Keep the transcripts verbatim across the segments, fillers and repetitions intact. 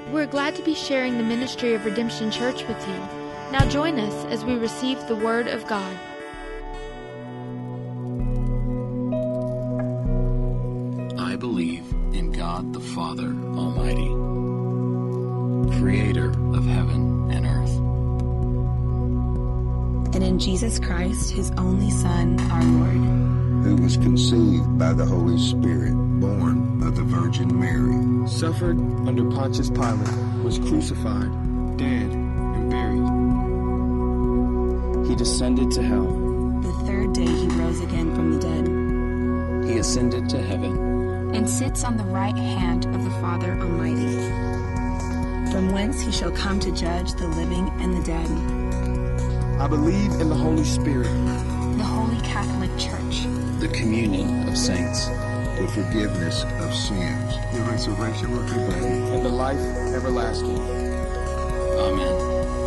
We're glad to be sharing the ministry of Redemption Church with you. Now join us as we receive the Word of God. I believe in God the Father Almighty, creator of heaven and earth, and in Jesus Christ, his only Son, our Lord, who was conceived by the Holy Spirit, born of the Virgin Mary, suffered under Pontius Pilate, was crucified, dead, and buried. He descended to hell. The third day he rose again from the dead. He ascended to heaven, and sits on the right hand of the Father Almighty, from whence he shall come to judge the living and the dead. I believe in the Holy Spirit, the Holy Catholic Church, the communion of saints, the forgiveness of sins, the resurrection of the body, and the life everlasting. Amen.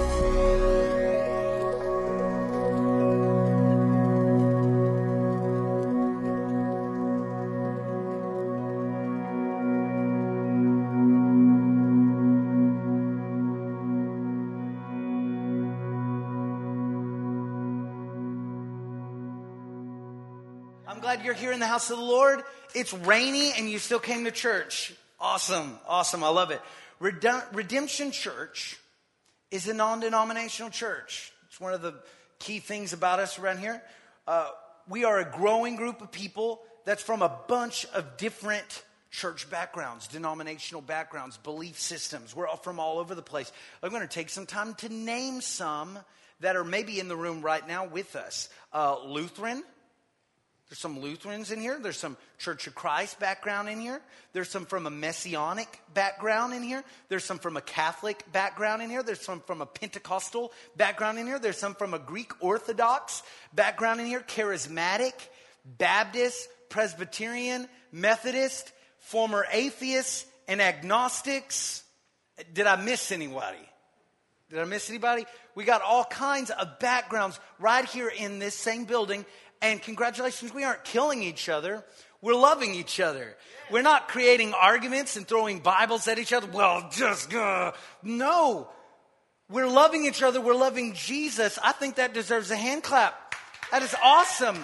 I'm glad you're here in the house of the Lord. It's rainy and you still came to church. Awesome. Awesome. I love it. Redem- Redemption Church is a non-denominational church. It's one of the key things about us around here. Uh, we are a growing group of people that's from a bunch of different church backgrounds, denominational backgrounds, belief systems. We're all from all over the place. I'm going to take some time to name some that are maybe in the room right now with us. Uh, Lutheran. There's some Lutherans in here. There's some Church of Christ background in here. There's some from a Messianic background in here. There's some from a Catholic background in here. There's some from a Pentecostal background in here. There's some from a Greek Orthodox background in here. Charismatic, Baptist, Presbyterian, Methodist, former atheists, and agnostics. Did I miss anybody? Did I miss anybody? We got all kinds of backgrounds right here in this same building. And congratulations, we aren't killing each other. We're loving each other. We're not creating arguments and throwing Bibles at each other. Well, just, uh, no. We're loving each other. We're loving Jesus. I think that deserves a hand clap. That is awesome.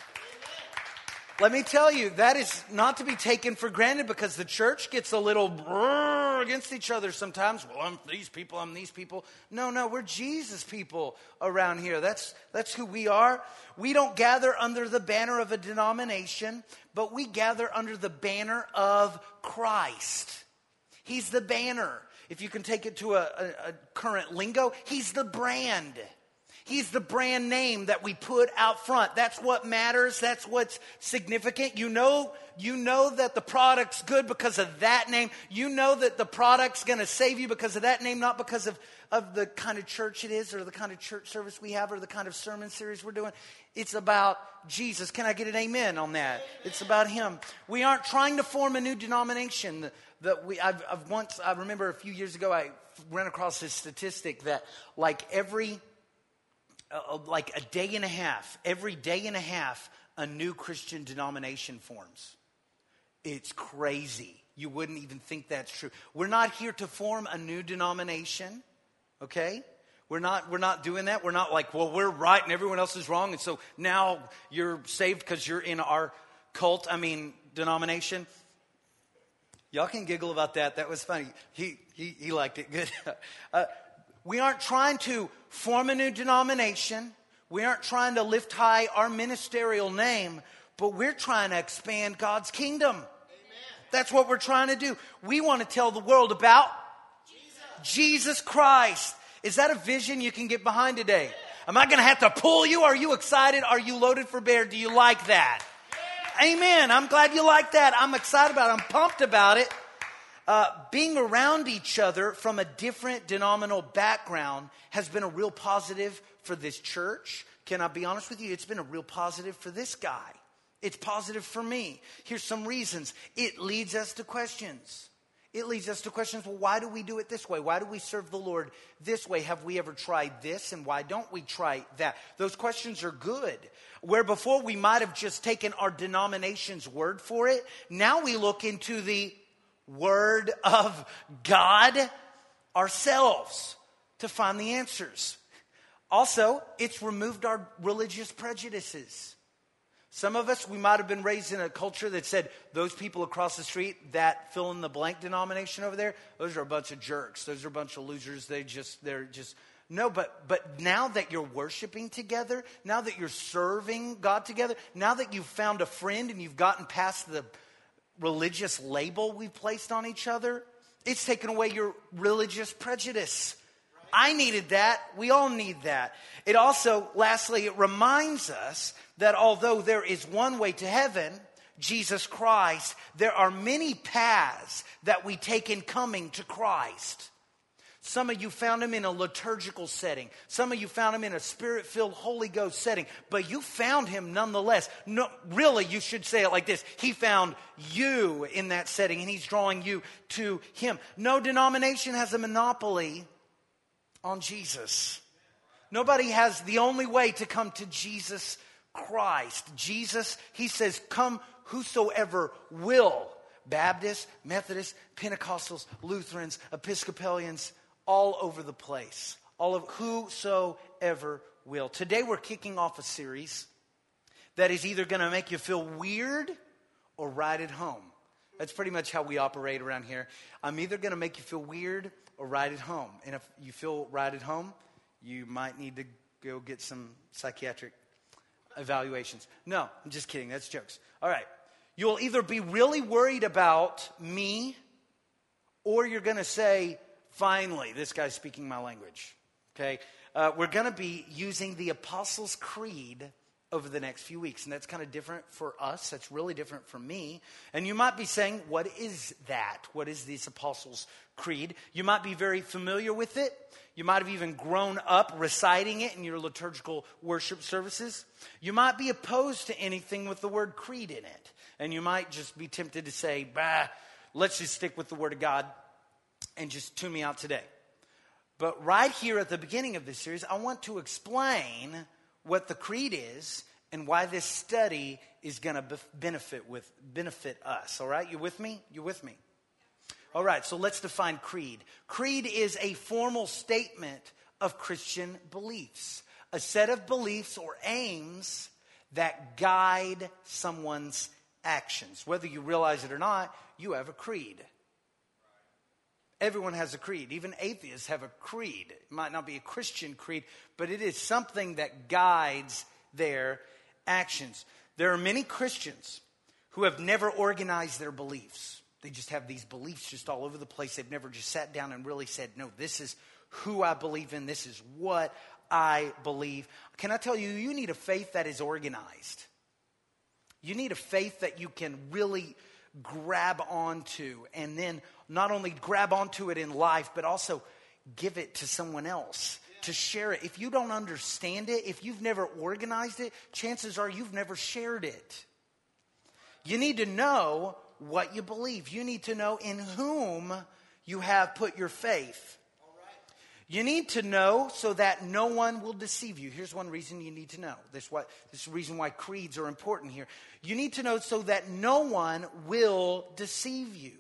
Let me tell you, that is not to be taken for granted because the church gets a little brrr against each other sometimes. Well, I'm these people, I'm these people. No, no, we're Jesus people around here. That's, that's who we are. We don't gather under the banner of a denomination, but we gather under the banner of Christ. He's the banner. If you can take it to a, a, a current lingo, he's the brand. He's the brand name that we put out front. That's what matters. That's what's significant. You know, you know that the product's good because of that name. You know that the product's going to save you because of that name, not because of, of the kind of church it is or the kind of church service we have or the kind of sermon series we're doing. It's about Jesus. Can I get an amen on that? It's about him. We aren't trying to form a new denomination. That we, I've, I've once, I remember a few years ago, I ran across this statistic that like every Uh, like a day and a half, every day and a half, a new Christian denomination forms. It's crazy. You wouldn't even think that's true. We're not here to form a new denomination, okay? We're not, we're not doing that. We're not like, well, we're right and everyone else is wrong, and so now you're saved because you're in our cult, I mean, denomination. Y'all can giggle about that. That was funny. He, he, he liked it. Good. uh, We aren't trying to form a new denomination. We aren't trying to lift high our ministerial name, but we're trying to expand God's kingdom. Amen. That's what we're trying to do. We want to tell the world about Jesus, Jesus Christ. Is that a vision you can get behind today? Yeah. Am I going to have to pull you? Are you excited? Are you loaded for bear? Do you like that? Yeah. Amen. I'm glad you like that. I'm excited about it. I'm pumped about it. Uh, being around each other from a different denominational background has been a real positive for this church. Can I be honest with you? It's been a real positive for this guy. It's positive for me. Here's some reasons. It leads us to questions. It leads us to questions. Well, why do we do it this way? Why do we serve the Lord this way? Have we ever tried this? And why don't we try that? Those questions are good. Where before we might have just taken our denomination's word for it, now we look into the Word of God ourselves to find the answers. Also, it's removed our religious prejudices. Some of us, we might have been raised in a culture that said, those people across the street, that fill in the blank denomination over there, those are a bunch of jerks. Those are a bunch of losers. They just, they're just, no, but, but now that you're worshiping together, now that you're serving God together, now that you've found a friend and you've gotten past the religious label we've placed on each other, it's taken away your religious prejudice. I needed that. We all need that. It also, lastly, it reminds us that although there is one way to heaven, Jesus Christ, there are many paths that we take in coming to Christ. Some of you found him in a liturgical setting. Some of you found him in a spirit-filled Holy Ghost setting. But you found him nonetheless. No, really, you should say it like this. He found you in that setting, and he's drawing you to him. No denomination has a monopoly on Jesus. Nobody has the only way to come to Jesus Christ. Jesus, he says, come whosoever will. Baptists, Methodists, Pentecostals, Lutherans, Episcopalians, all over the place. All of whosoever will. Today we're kicking off a series that is either going to make you feel weird or right at home. That's pretty much how we operate around here. I'm either going to make you feel weird or right at home. And if you feel right at home, you might need to go get some psychiatric evaluations. No, I'm just kidding. That's jokes. All right. You'll either be really worried about me, or you're going to say, finally, this guy's speaking my language. Okay? Uh, we're going to be using the Apostles' Creed over the next few weeks. And that's kind of different for us. That's really different for me. And you might be saying, what is that? What is this Apostles' Creed? You might be very familiar with it. You might have even grown up reciting it in your liturgical worship services. You might be opposed to anything with the word creed in it. And you might just be tempted to say, bah, let's just stick with the Word of God and just tune me out today. But right here at the beginning of this series, I want to explain what the creed is and why this study is going to benefit with benefit us. All right? You with me? You with me? All right, so let's define creed. Creed is a formal statement of Christian beliefs, a set of beliefs or aims that guide someone's actions. Whether you realize it or not, you have a creed. Everyone has a creed. Even atheists have a creed. It might not be a Christian creed, but it is something that guides their actions. There are many Christians who have never organized their beliefs. They just have these beliefs just all over the place. They've never just sat down and really said, no, this is who I believe in. This is what I believe. Can I tell you, you need a faith that is organized. You need a faith that you can really grab onto, and then not only grab onto it in life, but also give it to someone else to share it. If you don't understand it, if you've never organized it, chances are you've never shared it. You need to know what you believe. You need to know in whom you have put your faith. You need to know so that no one will deceive you. Here's one reason you need to know. This, what, this is the reason why creeds are important here. You need to know so that no one will deceive you.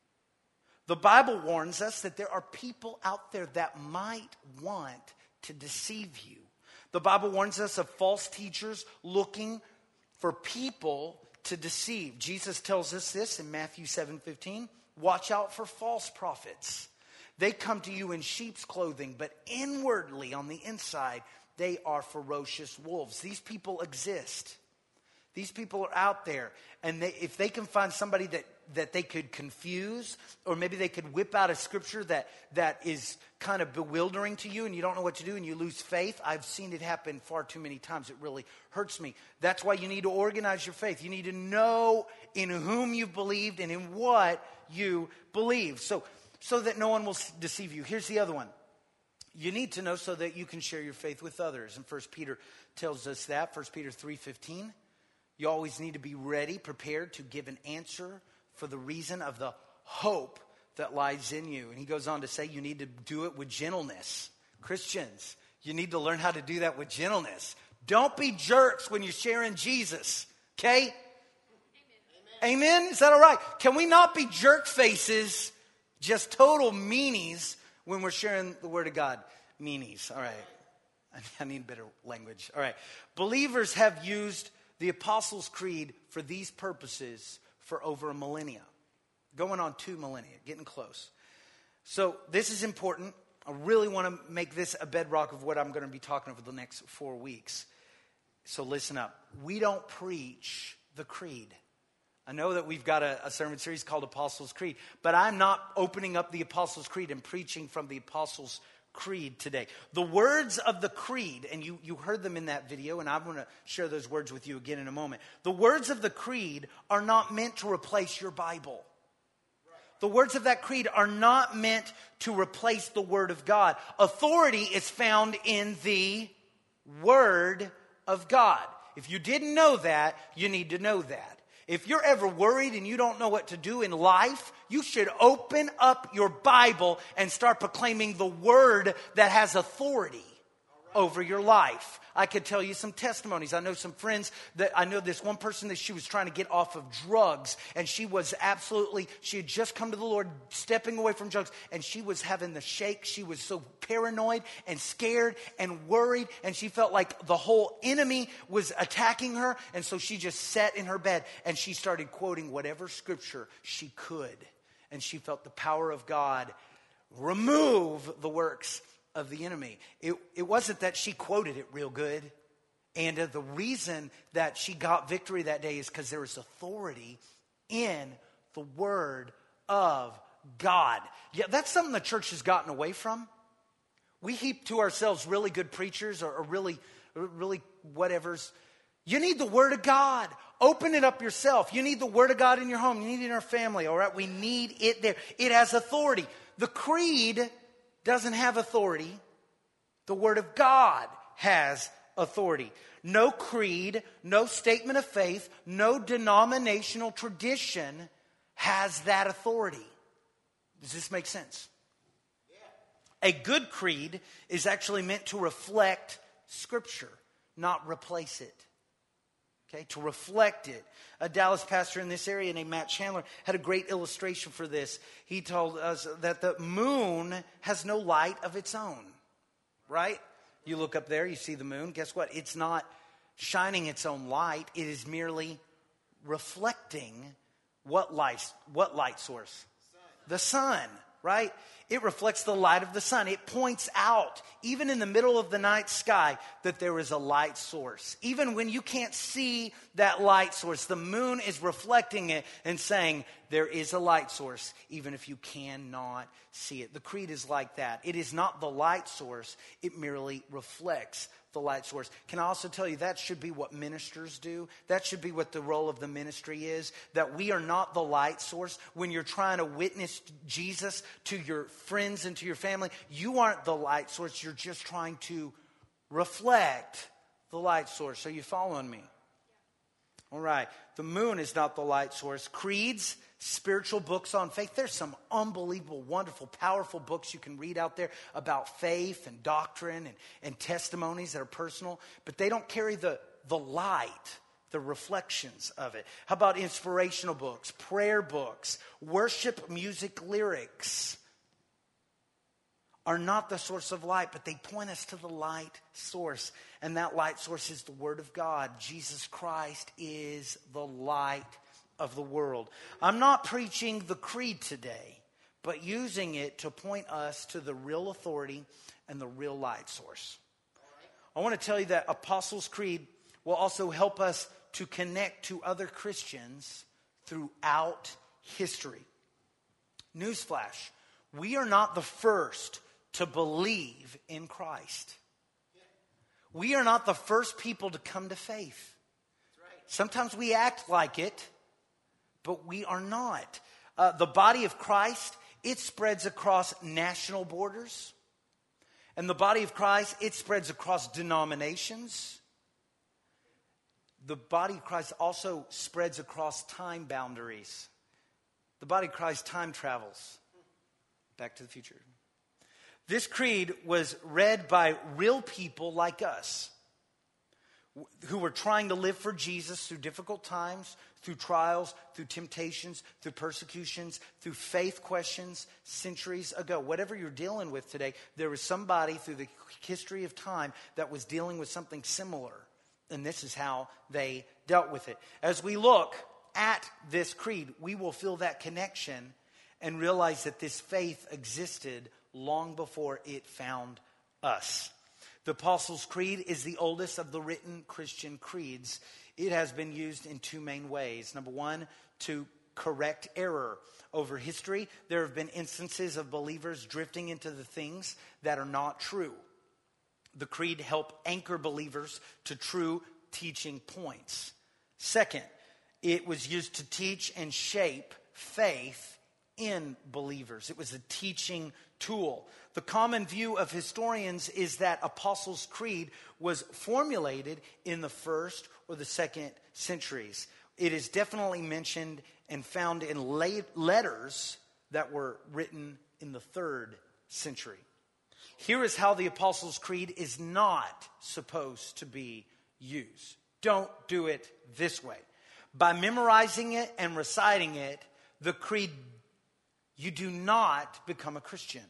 The Bible warns us that there are people out there that might want to deceive you. The Bible warns us of false teachers looking for people to deceive. Jesus tells us this in Matthew seven fifteen. Watch out for false prophets. They come to you in sheep's clothing, but inwardly on the inside, they are ferocious wolves. These people exist. These people are out there. And they, if they can find somebody that, that they could confuse, or maybe they could whip out a scripture that, that is kind of bewildering to you and you don't know what to do and you lose faith. I've seen it happen far too many times. It really hurts me. That's why you need to organize your faith. You need to know in whom you've believed and in what you believe. So, so that no one will deceive you. Here's the other one. You need to know so that you can share your faith with others. And First Peter tells us that. First Peter three fifteen. You always need to be ready, prepared to give an answer for the reason of the hope that lies in you. And he goes on to say you need to do it with gentleness. Christians, you need to learn how to do that with gentleness. Don't be jerks when you're sharing Jesus. Okay? Amen. Amen? Is that all right? Can we not be jerk faces, just total meanies, when we're sharing the Word of God? Meanies. All right. I need better language. All right. Believers have used the Apostles' Creed for these purposes for over a millennia. Going on two millennia. Getting close. So this is important. I really want to make this a bedrock of what I'm going to be talking over the next four weeks. So listen up. We don't preach the creed. I know that we've got a, a sermon series called Apostles' Creed, but I'm not opening up the Apostles' Creed and preaching from the Apostles' Creed today. The words of the creed, and you, you heard them in that video, and I'm going to share those words with you again in a moment. The words of the creed are not meant to replace your Bible. The words of that creed are not meant to replace the Word of God. Authority is found in the Word of God. If you didn't know that, you need to know that. If you're ever worried and you don't know what to do in life, you should open up your Bible and start proclaiming the Word that has authority over your life. I could tell you some testimonies. I know some friends that I know this one person that she was trying to get off of drugs, and she was absolutely, she had just come to the Lord, stepping away from drugs, and she was having the shake. She was so paranoid and scared and worried, and she felt like the whole enemy was attacking her, and so she just sat in her bed and she started quoting whatever scripture she could, and she felt the power of God remove the works of the enemy. It, it wasn't that she quoted it real good. And uh, the reason that she got victory that day is because there was authority in the Word of God. Yeah, that's something the church has gotten away from. We heap to ourselves really good preachers or, or really, really whatevers. You need the Word of God. Open it up yourself. You need the Word of God in your home. You need it in our family, all right? We need it there. It has authority. The creed doesn't have authority. The Word of God has authority. No creed, no statement of faith, no denominational tradition has that authority. Does this make sense? Yeah. A good creed is actually meant to reflect Scripture, not replace it. Okay, to reflect it. A Dallas pastor in this area named Matt Chandler had a great illustration for this. He told us that the moon has no light of its own, right? You look up there, you see the moon. Guess what? It's not shining its own light. It is merely reflecting what light, what light source? Sun. The sun, right? It reflects the light of the sun. It points out, even in the middle of the night sky, that there is a light source. Even when you can't see that light source, the moon is reflecting it and saying, there is a light source, even if you cannot see it. The creed is like that. It is not the light source. It merely reflects the light source. Can I also tell you that should be what ministers do? That should be what the role of the ministry is. That we are not the light source. When you're trying to witness Jesus to your friends and to your family, you aren't the light source. You're just trying to reflect the light source. Are you following me? All right. The moon is not the light source. Creeds, spiritual books on faith. There's some unbelievable, wonderful, powerful books you can read out there about faith and doctrine and, and testimonies that are personal, but they don't carry the, the light, the reflections of it. How about inspirational books, prayer books, worship music lyrics? Are not the source of light, but they point us to the light source. And that light source is the Word of God. Jesus Christ is the light of the world. I'm not preaching the creed today, but using it to point us to the real authority and the real light source. I want to tell you that Apostles' Creed will also help us to connect to other Christians throughout history. Newsflash, we are not the first to believe in Christ. We are not the first people to come to faith. Sometimes we act like it, but we are not. Uh, the body of Christ, it spreads across national borders. And the body of Christ, it spreads across denominations. The body of Christ also spreads across time boundaries. The body of Christ time travels. Back to the future. This creed was read by real people like us. who were trying to live for Jesus through difficult times, through trials, through temptations, through persecutions, through faith questions centuries ago. Whatever you're dealing with today, there was somebody through the history of time that was dealing with something similar. And this is how they dealt with it. As we look at this creed, we will feel that connection and realize that this faith existed long before it found us. The Apostles' Creed is the oldest of the written Christian creeds. It has been used in two main ways. Number one, to correct error. Over history, there have been instances of believers drifting into the things that are not true. The creed helped anchor believers to true teaching points. Second, it was used to teach and shape faith in believers. It was a teaching tool. The common view of historians is that Apostles' Creed was formulated in the first or the second centuries. It is definitely mentioned and found in late letters that were written in the third century. Here is how the Apostles' Creed is not supposed to be used. Don't do it this way. By memorizing it and reciting it, the creed, you do not become a Christian.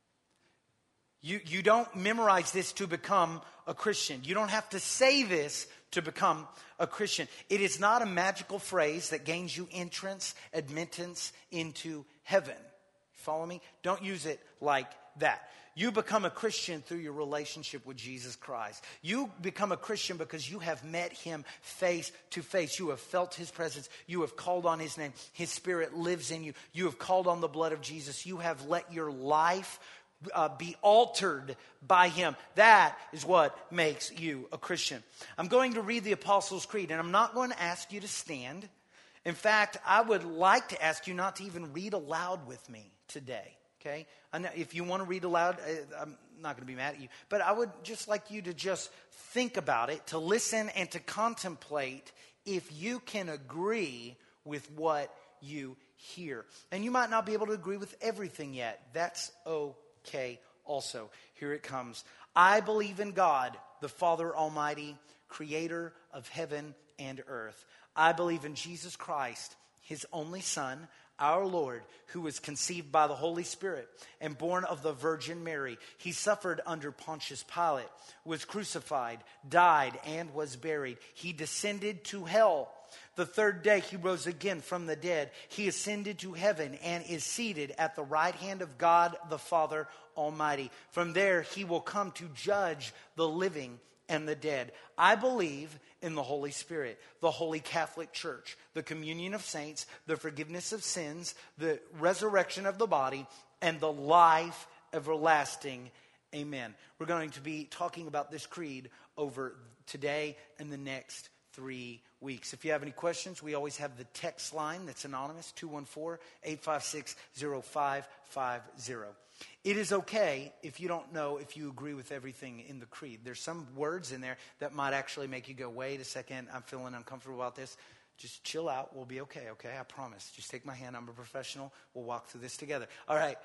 You, you don't memorize this to become a Christian. You don't have to say this to become a Christian. It is not a magical phrase that gains you entrance, admittance into heaven. Follow me? Don't use it like that. You become a Christian through your relationship with Jesus Christ. You become a Christian because you have met him face to face. You have felt his presence. You have called on his name. His Spirit lives in you. You have called on the blood of Jesus. You have let your life uh, be altered by him. That is what makes you a Christian. I'm going to read the Apostles' Creed, and I'm not going to ask you to stand. In fact, I would like to ask you not to even read aloud with me today. Okay? I know if you want to read aloud, I'm not going to be mad at you. But I would just like you to just think about it, to listen and to contemplate if you can agree with what you hear. And you might not be able to agree with everything yet. That's okay also. Here it comes. I believe in God, the Father Almighty, creator of heaven and earth. I believe in Jesus Christ, his only Son, our Lord, who was conceived by the Holy Spirit and born of the Virgin Mary. He suffered under Pontius Pilate, was crucified, died, and was buried. He descended to hell. The third day he rose again from the dead. He ascended to heaven and is seated at the right hand of God the Father Almighty. From there he will come to judge the living and the dead. I believe in the Holy Spirit, the Holy Catholic Church, the communion of saints, the forgiveness of sins, the resurrection of the body, and the life everlasting. Amen. We're going to be talking about this creed over today and the next three weeks. If you have any questions, we always have the text line that's anonymous, two one four, eight five six, zero five five zero. It is okay if you don't know if you agree with everything in the creed. There's some words in there that might actually make you go, wait a second, I'm feeling uncomfortable about this. Just chill out. We'll be okay, okay? I promise. Just take my hand. I'm a professional. We'll walk through this together. All right.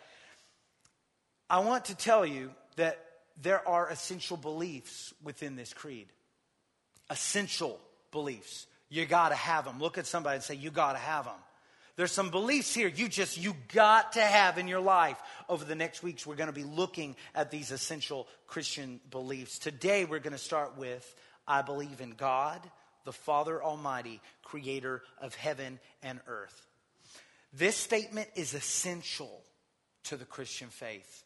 I want to tell you that there are essential beliefs within this creed. Essential beliefs. You got to have them. Look at somebody and say, you got to have them. There's some beliefs here you just, you got to have in your life. Over the next weeks, we're going to be looking at these essential Christian beliefs. Today, we're going to start with, I believe in God, the Father Almighty, creator of heaven and earth. This statement is essential to the Christian faith.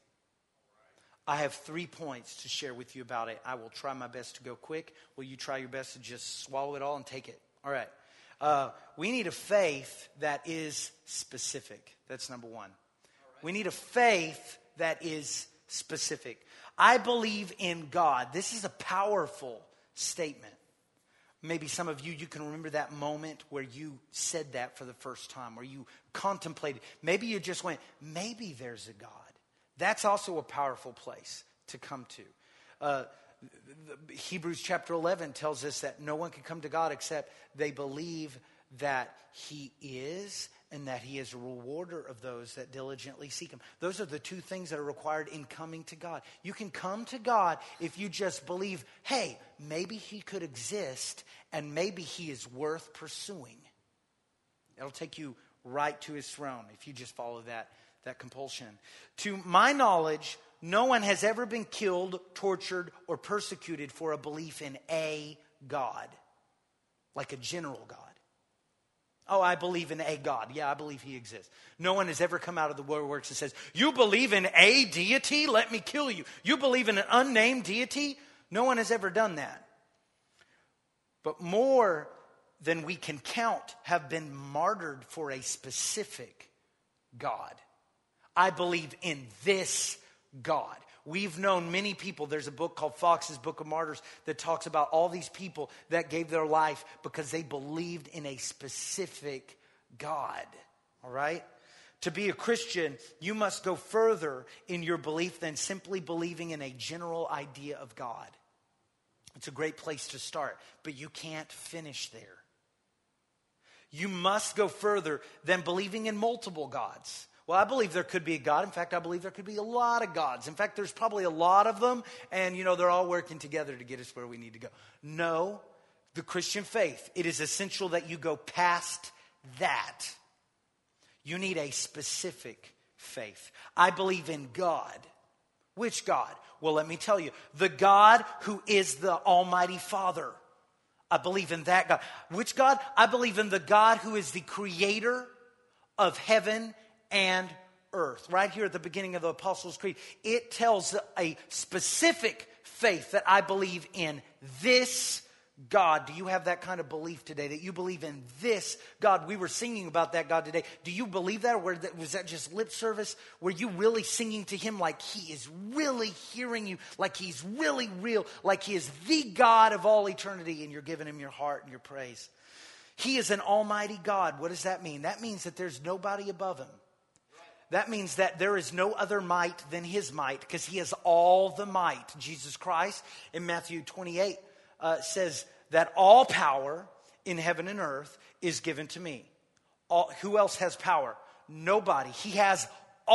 I have three points to share with you about it. I will try my best to go quick. Will you try your best to just swallow it all and take it? All right. Uh, we need a faith that is specific. That's number one. Right. We need a faith that is specific. I believe in God. This is a powerful statement. Maybe some of you, you can remember that moment where you said that for the first time, where you contemplated. Maybe you just went, maybe there's a God. That's also a powerful place to come to. Uh, Hebrews chapter eleven tells us that no one can come to God except they believe that he is and that he is a rewarder of those that diligently seek him. Those are the two things that are required in coming to God. You can come to God if you just believe, hey, maybe he could exist and maybe he is worth pursuing. It'll take you right to his throne if you just follow that, that compulsion. To my knowledge, no one has ever been killed, tortured, or persecuted for a belief in a God, like a general God. Oh, I believe in a God. Yeah, I believe he exists. No one has ever come out of the works and says, you believe in a deity? Let me kill you. You believe in an unnamed deity? No one has ever done that. But more than we can count have been martyred for a specific God. I believe in this God. We've known many people. There's a book called Fox's Book of Martyrs that talks about all these people that gave their life because they believed in a specific God. All right? To be a Christian, you must go further in your belief than simply believing in a general idea of God. It's a great place to start, but you can't finish there. You must go further than believing in multiple gods. Well, I believe there could be a God. In fact, I believe there could be a lot of gods. In fact, there's probably a lot of them. And, you know, they're all working together to get us where we need to go. No, the Christian faith, it is essential that you go past that. You need a specific faith. I believe in God. Which God? Well, let me tell you. The God who is the Almighty Father. I believe in that God. Which God? I believe in the God who is the creator of heaven and earth. Right here at the beginning of the Apostles' Creed, it tells a specific faith that I believe in this God. Do you have that kind of belief today, that you believe in this God? We were singing about that God today. Do you believe that, or was that just lip service? Were you really singing to him like he is really hearing you, like he's really real, like he is the God of all eternity, and you're giving him your heart and your praise? He is an almighty God. What does that mean? That means that there's nobody above him. That means that there is no other might than his might, because he has all the might. Jesus Christ in Matthew twenty-eight uh, says that all power in heaven and earth is given to me. All, who else has power? Nobody. He has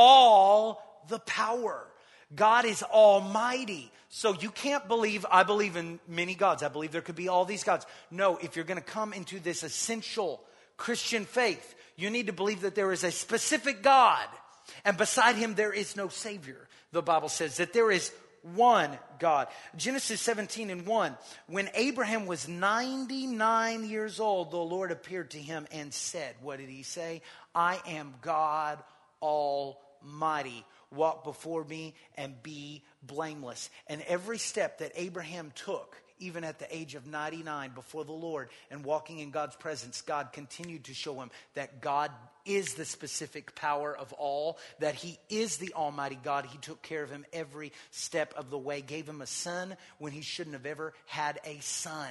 all the power. God is almighty. So you can't believe, I believe in many gods. I believe there could be all these gods. No, if you're going to come into this essential Christian faith, you need to believe that there is a specific God. And beside him, there is no Savior. The Bible says that there is one God. Genesis seventeen and one. When Abraham was ninety-nine years old, the Lord appeared to him and said, what did he say? I am God Almighty. Walk before me and be blameless. And every step that Abraham took, even at the age of ninety-nine before the Lord and walking in God's presence, God continued to show him that God is the specific power of all, that he is the almighty God. He took care of him every step of the way, gave him a son when he shouldn't have ever had a son.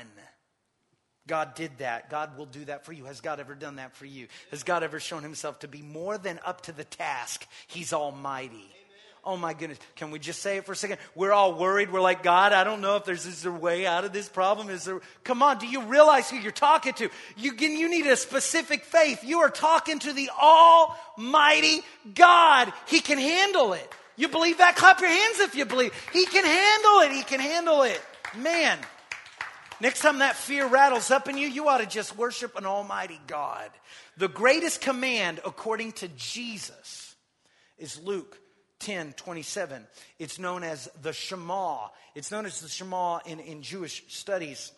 God did that. God will do that for you. Has God ever done that for you? Has God ever shown himself to be more than up to the task? He's almighty. Oh my goodness. Can we just say it for a second? We're all worried. We're like, God, I don't know if there's is there a way out of this problem. Is there? Come on. Do you realize who you're talking to? You, you need a specific faith. You are talking to the almighty God. He can handle it. You believe that? Clap your hands if you believe. He can handle it. He can handle it. Man. Next time that fear rattles up in you, you ought to just worship an almighty God. The greatest command, according to Jesus, is Luke ten twenty-seven. It's known as the Shema. It's known as the Shema in, in Jewish studies.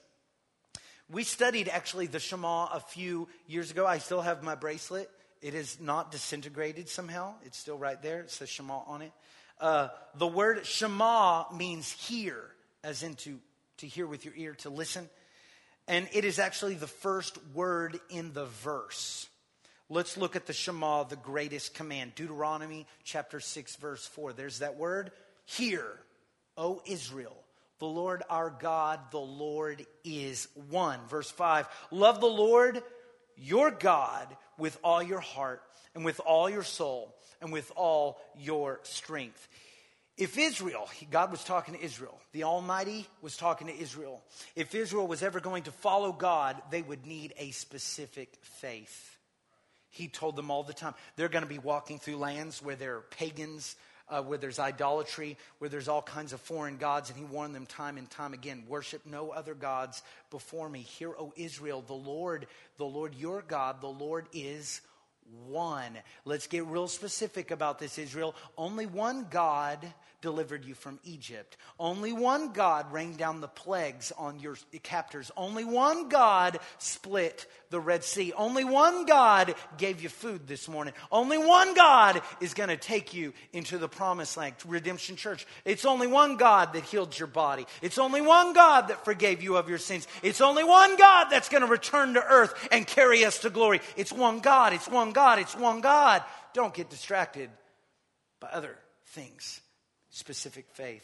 We studied actually the Shema a few years ago. I still have my bracelet. It is not disintegrated somehow. It's still right there. It says Shema on it. Uh, the word Shema means hear, as in to, to hear with your ear, to listen. And it is actually the first word in the verse. Let's look at the Shema, the greatest command. Deuteronomy chapter six, verse four. There's that word, hear, O Israel. The Lord our God, the Lord is one. Verse five, love the Lord your God with all your heart and with all your soul and with all your strength. If Israel, God was talking to Israel, the Almighty was talking to Israel. If Israel was ever going to follow God, they would need a specific faith. He told them all the time, they're going to be walking through lands where there are pagans, uh, where there's idolatry, where there's all kinds of foreign gods. And he warned them time and time again, worship no other gods before me. Hear, O Israel, the Lord, the Lord your God, the Lord is one. Let's get real specific about this, Israel. Only one God delivered you from Egypt. Only one God rained down the plagues on your captors. Only one God split the Red Sea. Only one God gave you food this morning. Only one God is going to take you into the promised land, Redemption Church. It's only one God that healed your body. It's only one God that forgave you of your sins. It's only one God that's going to return to earth and carry us to glory. It's one God. It's one God. It's one God. Don't get distracted by other things. Specific faith.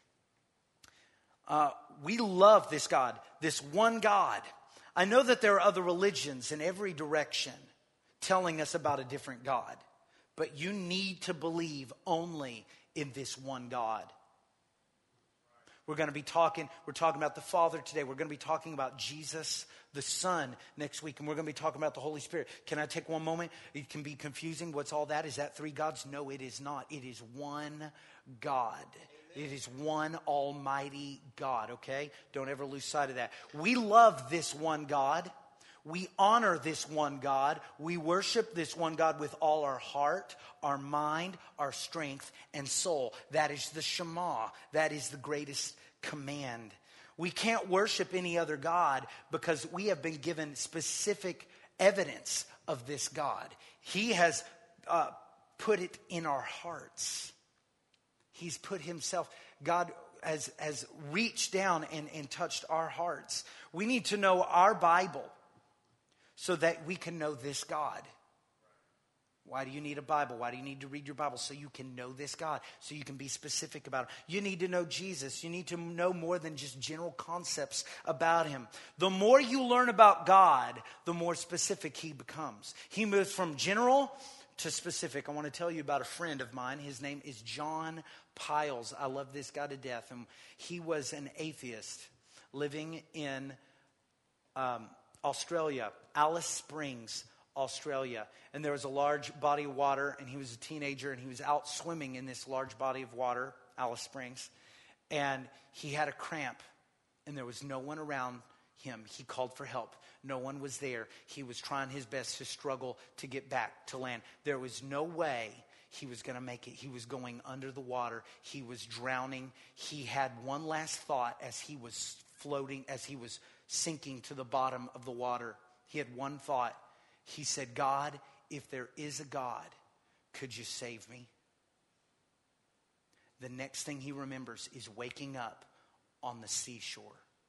Uh, we love this God, this one God. I know that there are other religions in every direction telling us about a different God, but you need to believe only in this one God. We're going to be talking, we're talking about the Father today. We're going to be talking about Jesus, the Son, next week. And we're going to be talking about the Holy Spirit. Can I take one moment? It can be confusing. What's all that? Is that three gods? No, it is not. It is one God. It is one almighty God, okay? Don't ever lose sight of that. We love this one God. We honor this one God. We worship this one God with all our heart, our mind, our strength, and soul. That is the Shema. That is the greatest command. We can't worship any other God because we have been given specific evidence of this God. He has uh, put it in our hearts. He's put himself, God has, has reached down and, and touched our hearts. We need to know our Bible so that we can know this God. Why do you need a Bible? Why do you need to read your Bible? So you can know this God, so you can be specific about it. You need to know Jesus. You need to know more than just general concepts about him. The more you learn about God, the more specific he becomes. He moves from general to specific. I want to tell you about a friend of mine. His name is John Piles. I love this guy to death. And he was an atheist living in um, Australia, Alice Springs, Australia. And there was a large body of water, and he was a teenager, and he was out swimming in this large body of water, Alice Springs. And he had a cramp, and there was no one around him. He called for help. No one was there. He was trying his best to struggle to get back to land. There was no way he was going to make it. He was going under the water. He was drowning. He had one last thought as he was floating, as he was sinking to the bottom of the water. He had one thought. He said, God, if there is a God, could you save me? The next thing he remembers is waking up on the seashore.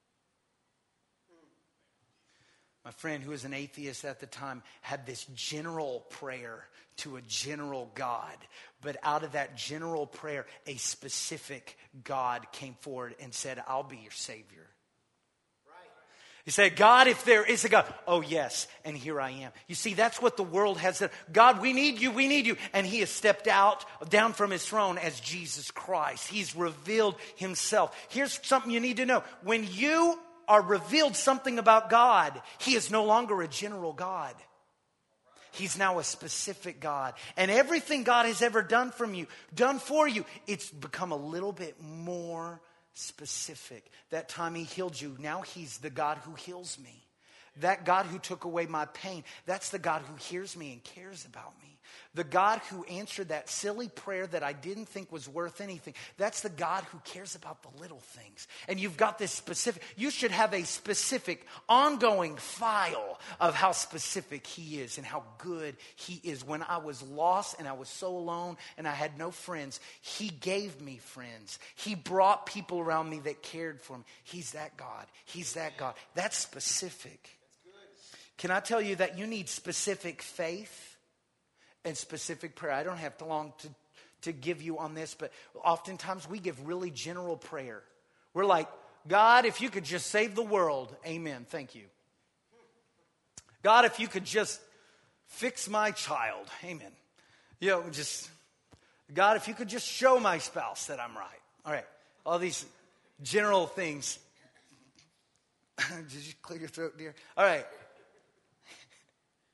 My friend, who was an atheist at the time, had this general prayer to a general God. But out of that general prayer, a specific God came forward and said, I'll be your Savior. He said, God, if there is a God. Oh, yes, and here I am. You see, that's what the world has said. God, we need you, we need you. And he has stepped out, down from his throne as Jesus Christ. He's revealed himself. Here's something you need to know. When you are revealed something about God, he is no longer a general God. He's now a specific God. And everything God has ever done from you, done for you, it's become a little bit more specific. That time he healed you, now he's the God who heals me. That God who took away my pain, that's the God who hears me and cares about me. The God who answered that silly prayer that I didn't think was worth anything, that's the God who cares about the little things. And you've got this specific, you should have a specific, ongoing file of how specific he is and how good he is. When I was lost and I was so alone and I had no friends, he gave me friends. He brought people around me that cared for me. He's that God. He's that God. That's specific. Can I tell you that you need specific faith and specific prayer? I don't have too long to, to give you on this, but oftentimes we give really general prayer. We're like, God, if you could just save the world, amen, thank you. God, if you could just fix my child, amen. You know, just, God, if you could just show my spouse that I'm right. All right, all these general things. Did you clear your throat, dear? All right.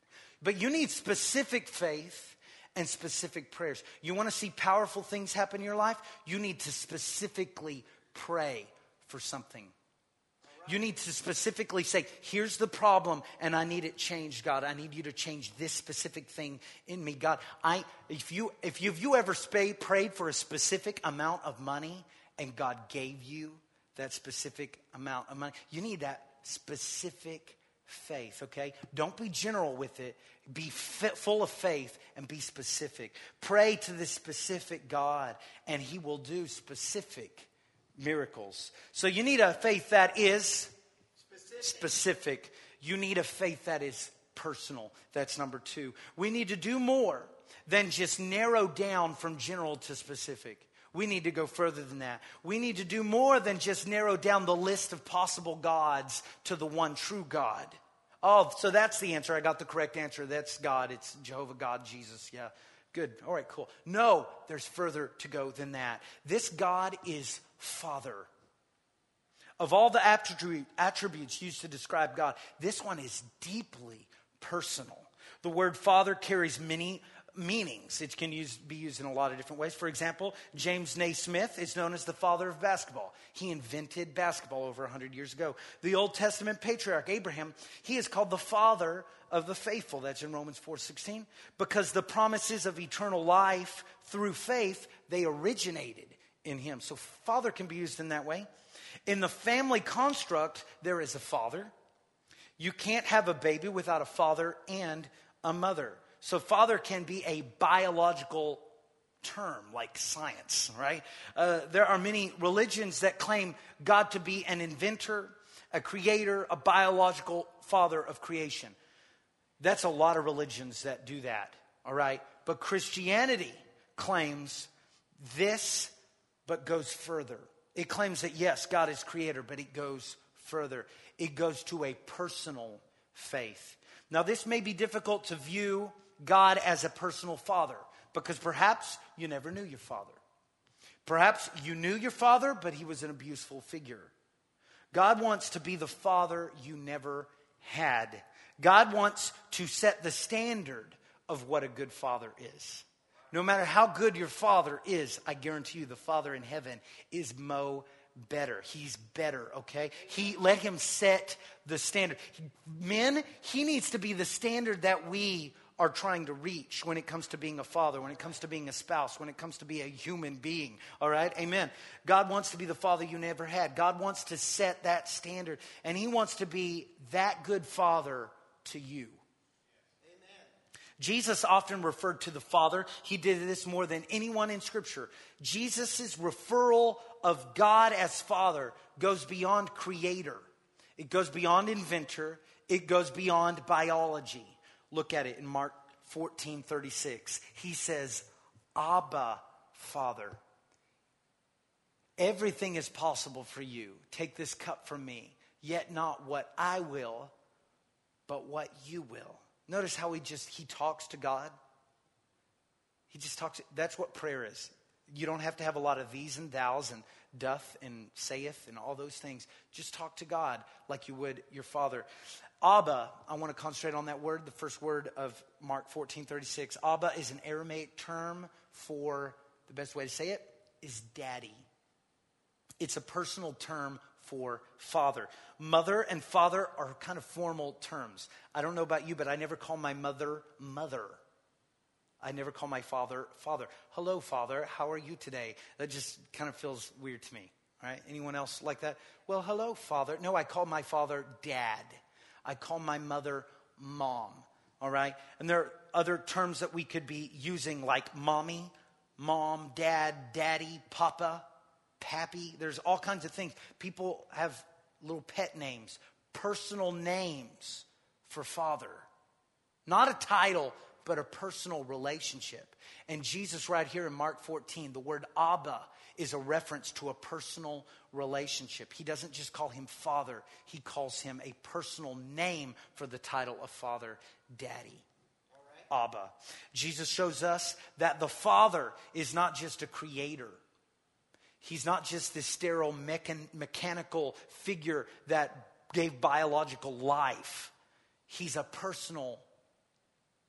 But you need specific faith and specific prayers. You want to see powerful things happen in your life? You need to specifically pray for something. You need to specifically say, here's the problem and I need it changed, God. I need you to change this specific thing in me, God. I, if you, if you, if you ever spay, prayed for a specific amount of money and God gave you that specific amount of money, you need that specific faith, okay? Don't be general with it. Be fit, full of faith and be specific. Pray to this specific God and he will do specific miracles. So you need a faith that is specific. specific. You need a faith that is personal. That's number two. We need to do more than just narrow down from general to specific. We need to go further than that. We need to do more than just narrow down the list of possible gods to the one true God. Oh, so that's the answer. I got the correct answer. That's God. It's Jehovah God, Jesus. Yeah. Good. All right, cool. No, there's further to go than that. This God is Father. Of all the attribute, attributes used to describe God, this one is deeply personal. The word Father carries many meanings. It can use, be used in a lot of different ways. For example, James Naismith is known as the father of basketball. He invented basketball over one hundred years ago. The Old Testament patriarch Abraham, he is called the father of the faithful. That's in Romans four sixteen. Because the promises of eternal life through faith, they originated in him. So father can be used in that way. In the family construct, there is a father. You can't have a baby without a father and a mother. So father can be a biological term, like science, right? Uh, there are many religions that claim God to be an inventor, a creator, a biological father of creation. That's a lot of religions that do that, all right? But Christianity claims this, but goes further. It claims that, yes, God is creator, but it goes further. It goes to a personal faith. Now, this may be difficult to view God as a personal father, because perhaps you never knew your father. Perhaps you knew your father, but he was an abuseful figure. God wants to be the father you never had. God wants to set the standard of what a good father is. No matter how good your father is, I guarantee you the Father in heaven is mo better. He's better, okay? He let him set the standard. Men, he needs to be the standard that we are trying to reach when it comes to being a father, when it comes to being a spouse, when it comes to be a human being. All right? Amen. God wants to be the father you never had. God wants to set that standard, and he wants to be that good father to you. Jesus often referred to the Father. He did this more than anyone in Scripture. Jesus' referral of God as Father goes beyond creator. It goes beyond inventor. It goes beyond biology. Look at it in Mark fourteen thirty-six. He says, Abba, Father. Everything is possible for you. Take this cup from me. Yet not what I will, but what you will. Notice how he just, he talks to God. He just talks. That's what prayer is. You don't have to have a lot of these and thous and doth and saith and all those things. Just talk to God like you would your father. Abba, I want to concentrate on that word, the first word of Mark fourteen thirty-six. Abba is an Aramaic term for, the best way to say it is daddy. It's a personal term for father. Mother and father are kind of formal terms. I don't know about you, but I never call my mother mother. I never call my father father. Hello, Father. How are you today? That just kind of feels weird to me. All right? Anyone else like that? Well, hello, Father. No, I call my father Dad. I call my mother Mom. All right? And there are other terms that we could be using, like mommy, mom, dad, daddy, papa, pappy. There's all kinds of things. People have little pet names, personal names for father. Not a title, but a personal relationship. And Jesus right here in Mark fourteen, the word Abba is a reference to a personal relationship. He doesn't just call him Father. He calls him a personal name for the title of Father, Daddy. Abba. Jesus shows us that the Father is not just a creator. He's not just this sterile mechan- mechanical figure that gave biological life. He's a personal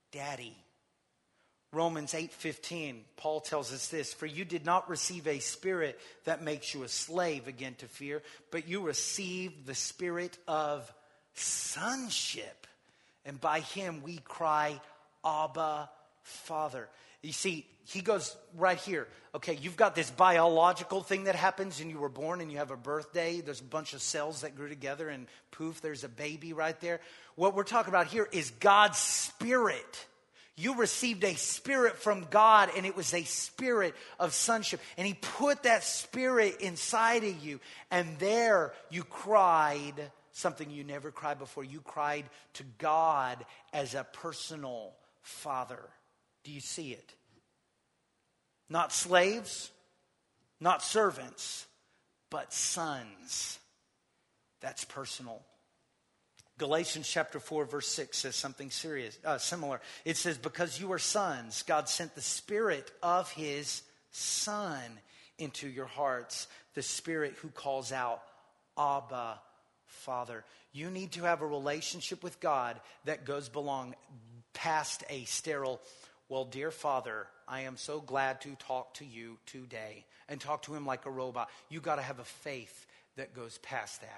Daddy. Romans eight fifteen, Paul tells us this, for you did not receive a spirit that makes you a slave again to fear, but you received the spirit of sonship. And by him we cry, Abba, Father. You see, he goes right here. Okay, you've got this biological thing that happens and you were born and you have a birthday. There's a bunch of cells that grew together and poof, there's a baby right there. What we're talking about here is God's spirit. You received a spirit from God, and it was a spirit of sonship. And he put that spirit inside of you, and there you cried something you never cried before. You cried to God as a personal father. Do you see it? Not slaves, not servants, but sons. That's personal. Galatians chapter four verse six says something serious, uh, similar. It says, because you are sons, God sent the spirit of his son into your hearts. The spirit who calls out, Abba, Father. You need to have a relationship with God that goes belong past a sterile, well, dear Father, I am so glad to talk to you today, and talk to him like a robot. You got to have a faith that goes past that.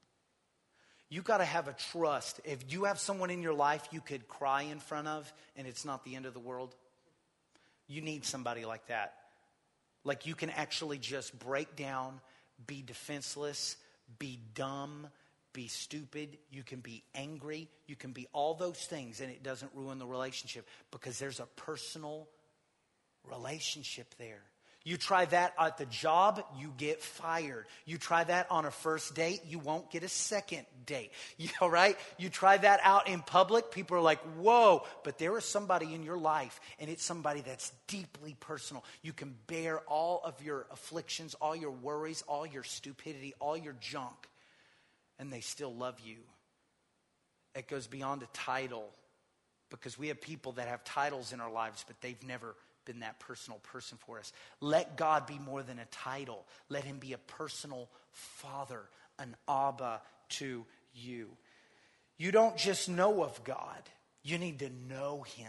You got to have a trust. If you have someone in your life you could cry in front of and it's not the end of the world, you need somebody like that. Like you can actually just break down, be defenseless, be dumb, be stupid. You can be angry. You can be all those things and it doesn't ruin the relationship because there's a personal relationship there. You try that at the job, you get fired. You try that on a first date, you won't get a second date. You know, right? You try that out in public, people are like, whoa. But there is somebody in your life, and it's somebody that's deeply personal. You can bear all of your afflictions, all your worries, all your stupidity, all your junk, and they still love you. It goes beyond a title, because we have people that have titles in our lives, but they've never been that personal person for us. Let God be more than a title. Let him be a personal father, an Abba to you. You don't just know of God. You need to know him.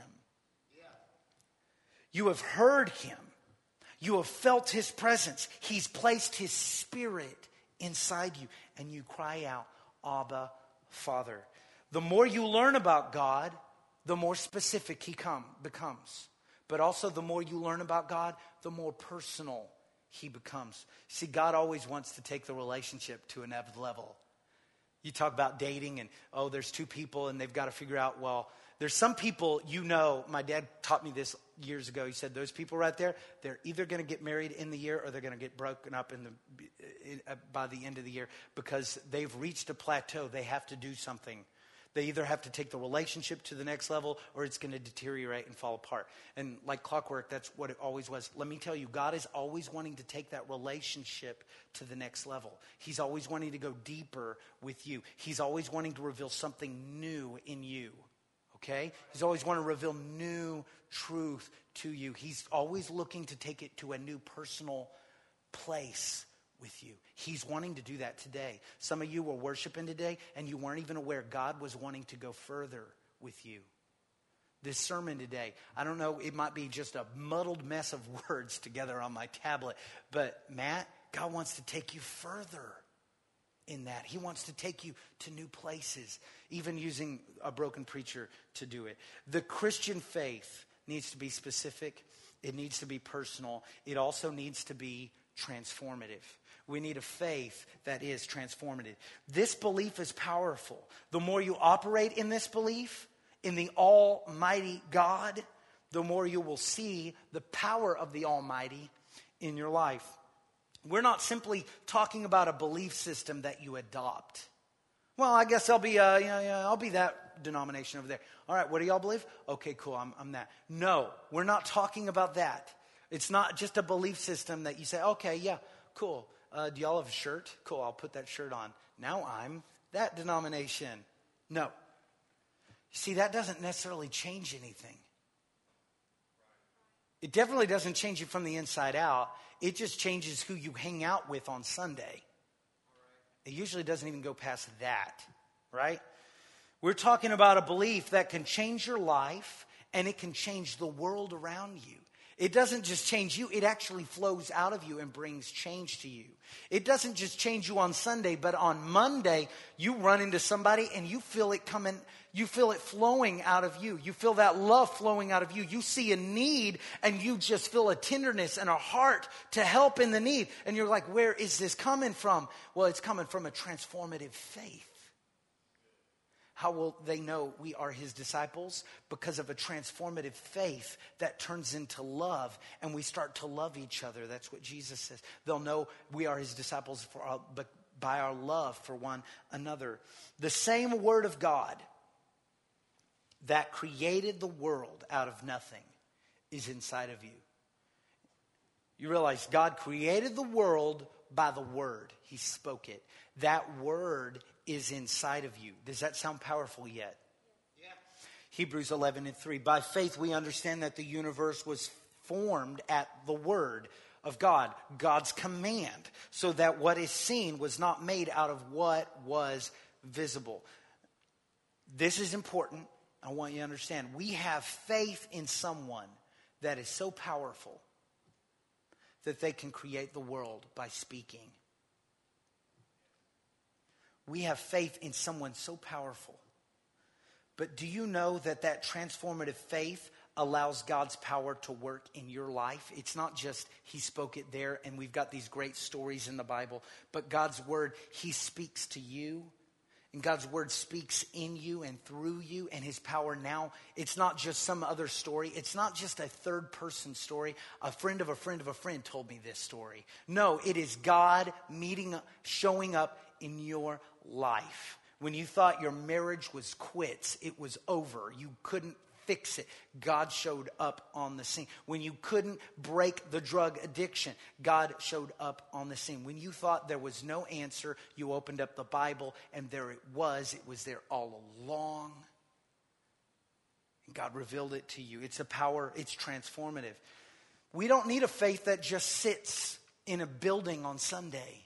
You have heard him. You have felt his presence. He's placed his spirit inside you. And you cry out, Abba, Father. The more you learn about God, the more specific he come, becomes. But also the more you learn about God, the more personal he becomes. See, God always wants to take the relationship to another level. You talk about dating and, oh, there's two people and they've got to figure out, well, there's some people, you know, my dad taught me this years ago. He said, those people right there, they're either going to get married in the year or they're going to get broken up in the in, uh, by the end of the year because they've reached a plateau. They have to do something. They either have to take the relationship to the next level or it's going to deteriorate and fall apart. And like clockwork, that's what it always was. Let me tell you, God is always wanting to take that relationship to the next level. He's always wanting to go deeper with you. He's always wanting to reveal something new in you. Okay? He's always wanting to reveal new truth to you. He's always looking to take it to a new personal place with you. He's wanting to do that today. Some of you were worshiping today and you weren't even aware God was wanting to go further with you. This sermon today, I don't know, it might be just a muddled mess of words together on my tablet, but Matt, God wants to take you further in that. He wants to take you to new places, even using a broken preacher to do it. The Christian faith needs to be specific. It needs to be personal. It also needs to be transformative. We need a faith that is transformative. This belief is powerful. The more you operate in this belief, in the Almighty God, the more you will see the power of the Almighty in your life. We're not simply talking about a belief system that you adopt. Well, I guess I'll be, uh, yeah, yeah, I'll be that denomination over there. All right, what do y'all believe? Okay, cool, I'm, I'm that. No, we're not talking about that. It's not just a belief system that you say, okay, yeah, cool. Uh, do y'all have a shirt? Cool, I'll put that shirt on. Now I'm that denomination. No. See, that doesn't necessarily change anything. It definitely doesn't change you from the inside out. It just changes who you hang out with on Sunday. It usually doesn't even go past that, right? We're talking about a belief that can change your life and it can change the world around you. It doesn't just change you, it actually flows out of you and brings change to you. It doesn't just change you on Sunday, but on Monday, you run into somebody and you feel it coming, you feel it flowing out of you. You feel that love flowing out of you. You see a need and you just feel a tenderness and a heart to help in the need. And you're like, where is this coming from? Well, it's coming from a transformative faith. How will they know we are his disciples? Because of a transformative faith that turns into love, and we start to love each other. That's what Jesus says. They'll know we are his disciples for our, but by our love for one another. The same word of God that created the world out of nothing is inside of you. You realize God created the world by the word. He spoke it. That word is inside of you. Does that sound powerful yet? Yeah. Hebrews eleven and three. By faith we understand that the universe was formed at the word of God, God's command, so that what is seen was not made out of what was visible. This is important. I want you to understand. We have faith in someone that is so powerful that they can create the world by speaking. We have faith in someone so powerful. But do you know that that transformative faith allows God's power to work in your life? It's not just he spoke it there and we've got these great stories in the Bible, but God's word, he speaks to you. And God's word speaks in you and through you, and his power now, it's not just some other story. It's not just a third person story. A friend of a friend of a friend told me this story. No, it is God meeting, showing up in your life. When you thought your marriage was quits, it was over. You couldn't fix it. God showed up on the scene. When you couldn't break the drug addiction, God showed up on the scene. When you thought there was no answer, you opened up the Bible and there it was. It was there all along. And God revealed it to you. It's a power. It's transformative. We don't need a faith that just sits in a building on Sunday.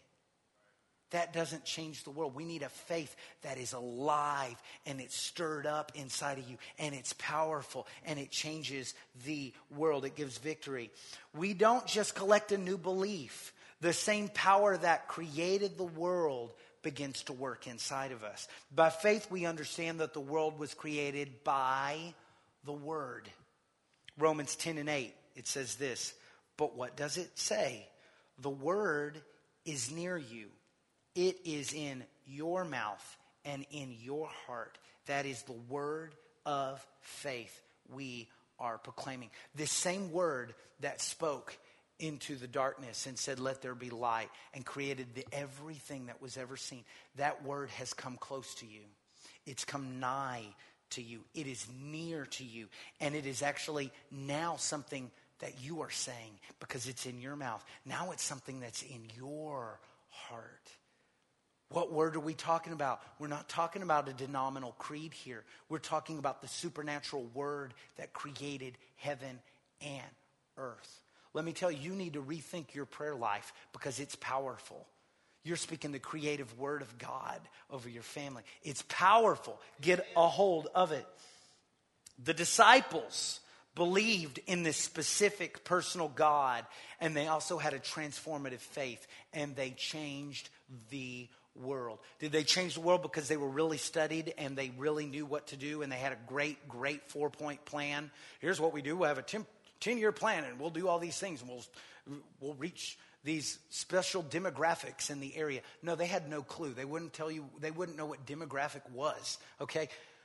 That doesn't change the world. We need a faith that is alive and it's stirred up inside of you and it's powerful and it changes the world. It gives victory. We don't just collect a new belief. The same power that created the world begins to work inside of us. By faith, we understand that the world was created by the Word. Romans ten and eight, it says this, but what does it say? The Word is near you. It is in your mouth and in your heart. That is the word of faith we are proclaiming. This same word that spoke into the darkness and said, let there be light, and created the, everything that was ever seen. That word has come close to you. It's come nigh to you. It is near to you. And it is actually now something that you are saying because it's in your mouth. Now it's something that's in your heart. What word are we talking about? We're not talking about a denominational creed here. We're talking about the supernatural word that created heaven and earth. Let me tell you, you need to rethink your prayer life because it's powerful. You're speaking the creative word of God over your family. It's powerful. Get a hold of it. The disciples believed in this specific personal God, and they also had a transformative faith, and they changed the world. Did they change the world because they were really studied and they really knew what to do and they had a great, great four-point plan? Here's what we do. We have a ten-year plan and we'll do all these things and we'll, we'll reach these special demographics in the area. No, they had no clue. They wouldn't tell you, they wouldn't know what demographic was, okay?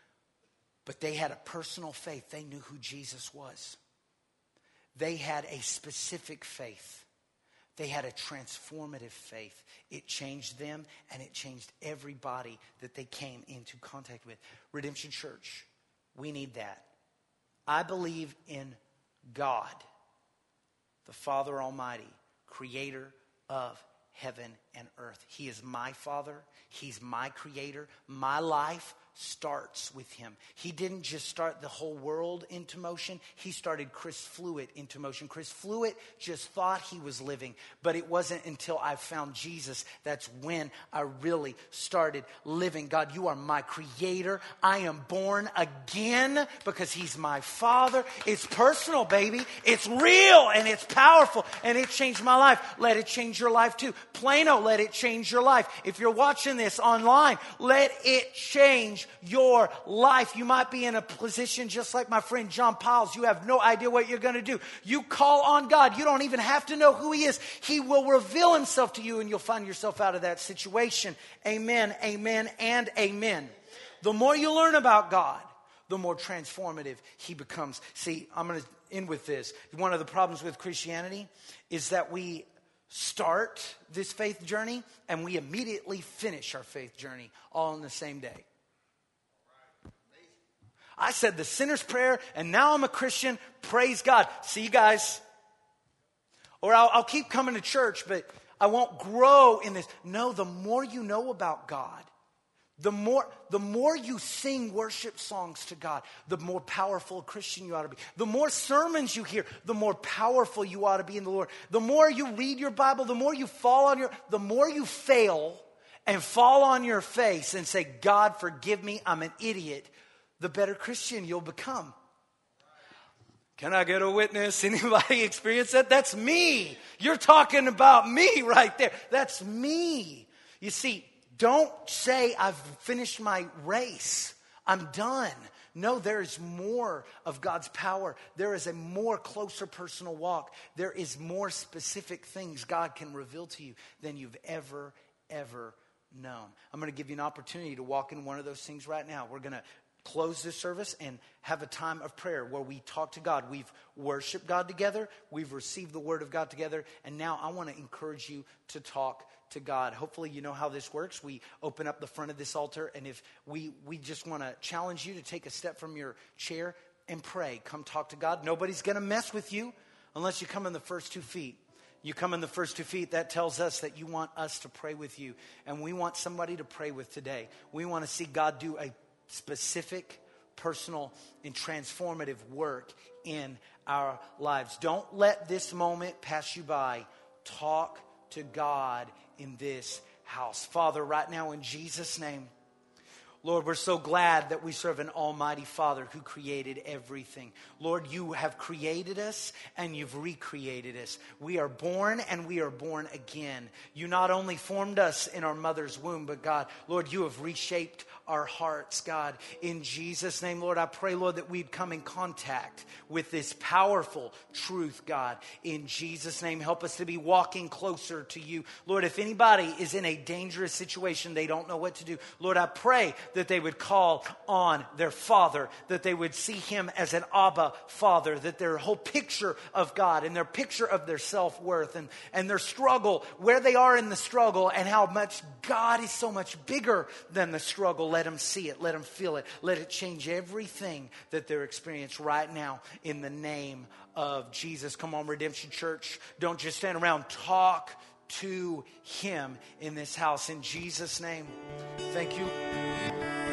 But they had a personal faith. They knew who Jesus was. They had a specific faith. They had a transformative faith. It changed them and it changed everybody that they came into contact with. Redemption Church, we need that. I believe in God, the Father Almighty, creator of heaven and earth. He is my Father. He's my creator. My life starts with him. He didn't just start the whole world into motion. He started Chris Fluitt into motion. Chris Fluitt just thought he was living, but it wasn't until I found Jesus that's when I really started living. God, you are my creator. I am born again because he's my father. It's personal, baby. It's real and it's powerful and it changed my life. Let it change your life too. Plano, let it change your life. If you're watching this online, let it change your life. You might be in a position just like my friend John Piles. You have no idea what you're going to do. You call on God. You don't even have to know who he is. He will reveal himself to you and you'll find yourself out of that situation. Amen, amen, and amen. The more you learn about God, the more transformative he becomes. See, I'm going to end with this. One of the problems with Christianity is that we start this faith journey and we immediately finish our faith journey all in the same day. I said the sinner's prayer and now I'm a Christian. Praise God. See you guys. Or I'll, I'll keep coming to church, but I won't grow in this. No, the more you know about God, The more, the more you sing worship songs to God, the more powerful a Christian you ought to be. The more sermons you hear, the more powerful you ought to be in the Lord. The more you read your Bible, the more you fall on your, the more you fail and fall on your face and say, God, forgive me, I'm an idiot, the better Christian you'll become. Can I get a witness? Anybody experience that? That's me. You're talking about me right there. That's me. You see, don't say, I've finished my race. I'm done. No, there is more of God's power. There is a more closer personal walk. There is more specific things God can reveal to you than you've ever, ever known. I'm going to give you an opportunity to walk in one of those things right now. We're going to close this service and have a time of prayer where we talk to God. We've worshiped God together. We've received the word of God together. And now I want to encourage you to talk to God. Hopefully you know how this works. We open up the front of this altar, and if we we just want to challenge you to take a step from your chair and pray. Come talk to God. Nobody's going to mess with you unless you come in the first two feet. You come in the first two feet, that tells us that you want us to pray with you. And we want somebody to pray with today. We want to see God do a specific, personal, and transformative work in our lives. Don't let this moment pass you by. Talk to God in this house. Father, right now in Jesus' name, Lord, we're so glad that we serve an almighty Father who created everything. Lord, you have created us and you've recreated us. We are born and we are born again. You not only formed us in our mother's womb, but God, Lord, you have reshaped our hearts, God. In Jesus' name, Lord, I pray, Lord, that we'd come in contact with this powerful truth, God. In Jesus' name, help us to be walking closer to you. Lord, if anybody is in a dangerous situation, they don't know what to do, Lord, I pray that they would call on their Father, that they would see him as an Abba Father, that their whole picture of God and their picture of their self-worth and, and their struggle, where they are in the struggle and how much God is so much bigger than the struggle. Let them see it. Let them feel it. Let it change everything that they're experiencing right now in the name of Jesus. Come on, Redemption Church. Don't just stand around. Talk to him in this house. In Jesus' name, thank you.